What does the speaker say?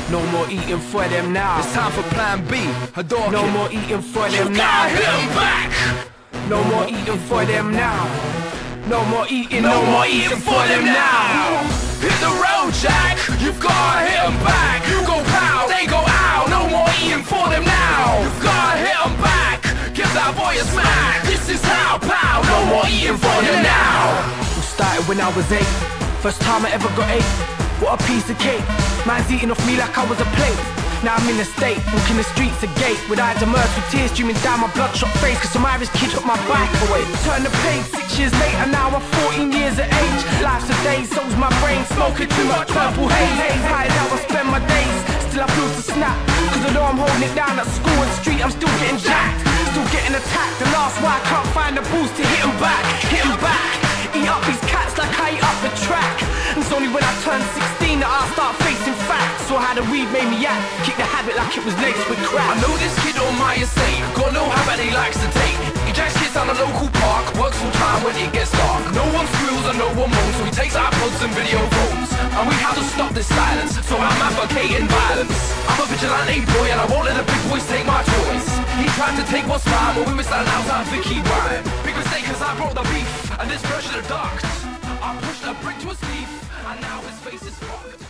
No more eating for them now. It's time for plan B. Hadouken. No more eating for them You now. gotta hit 'em back. No more eating for them now. No more eating, no more eating for them now. Hit the road, Jack. You've gotta hit 'em back. You go pow, they go ow. No more eating for them now. You've gotta hit 'em back. Give that boy a smack. This is how, pow. No more eating for them now. Started when I was 8. First time I ever got 8. What a piece of cake. Man's eating off me like I was a plate. Now I'm in a state, walking the streets a gate with eyes immersed with tears streaming down my bloodshot face. Cause some Irish kid took my bike away. Turn the page 6 years later, now I'm 14 years of age. Life's a day, so's my brain. Smoking too much purple haze. High how I spend my days. Still I feel to snap. Cause although I'm holding it down at school and street, I'm still getting jacked. Still getting attacked. The last why I can't find the boost to hit 'em back. Hit 'em back. Eat up these cats like I eat up the track. And it's only when I turn 16 that I start facing facts. Saw how the weed made me act. Kick the habit like it was laced with crack. I know this kid on my estate. Got no habit he likes to take. He jacks kids down the local park. Works full time when it gets dark. No one squeals and no one moans. So he takes iPods and video phones. And we have to stop this silence. So I'm advocating violence. I'm a vigilante boy and I won't let the big boys take my toys. He tried to take what's mine, but we missed out now time to keep rhyme. Big mistake cause I brought the beef. And this version of ducked. I pushed a brick to his teeth. And now his face is fucked.